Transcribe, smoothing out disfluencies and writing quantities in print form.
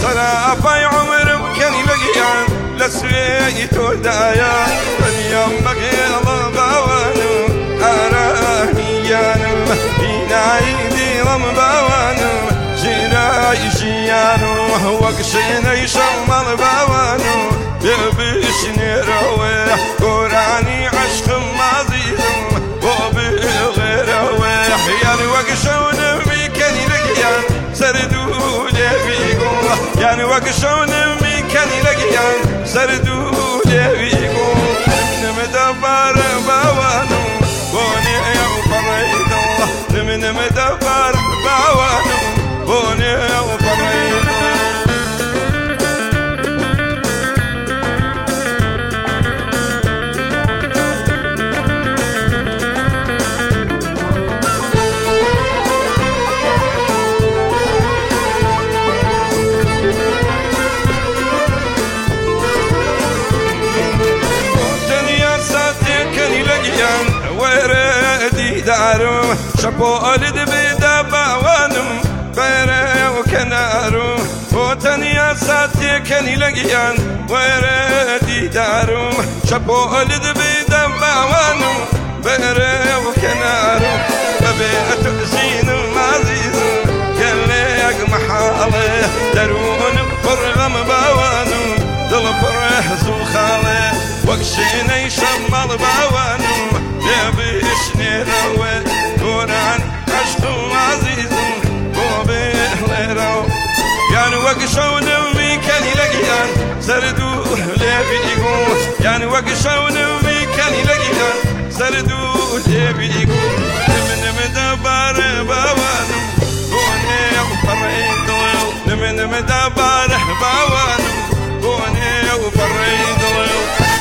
صرافي عمر وكان لقيان لسويت ودايا اليوم بقي ضبوانو أرانيانو بنايدي ضبوانو جراي جيانو وقشيني شمال بوانو يبشني روح قراني عشق ماضيهم وبغير روح يعني وقشون ميكاني لقيان سردوا لي بيقول يعني وقشون ميكاني لقيان سردوا لي بيقول من مدبر بوانو بوني وفريد الله من مدبر بوانو بوني وفريد وردي دارو شبو أولد بدابا وانم بيري وكنارو وتنيا ساتي كني لقيان وردي دارو شبو أولد بدابا وانم بيري وكنارو ببيت زين العزيز قال لي محالي درون برغم بوانو دل فرح زوخالي وقشيني شمال بوانو يبيشني روي قران عشق عزيز وبيهليرو يعني وقشون ميكاني لقيان سردو لبيقول يعني وقشون ميكاني لقيان سردو لبيقول من مدبر بوانو بوني وفريد من مدبر بوانو بوني وفريد